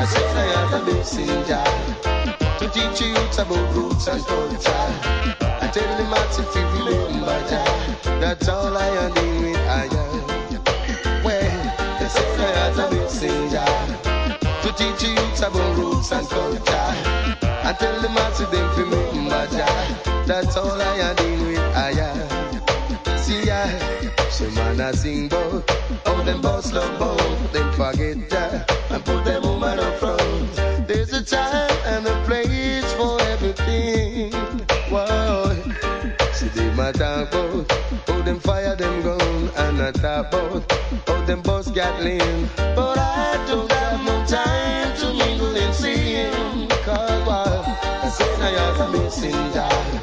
I said I am a messenger to teach you youths about roots and culture. I tell them how to feel remember Jah. That's all I am doing with I am. Well, I said I am a messenger to teach you youths about roots and culture. I tell them how to them remember Jah. That's all I am doing with I am. See ya, some man a sing bout how them boss love bout them forget Jah and put them woman up front. There's a time and a place for everything. Whoa, see them a talk about how them fire them gun and a talk about how them boss Gatling. But I don't have no time to mingle and sing, 'cause I said I am a messenger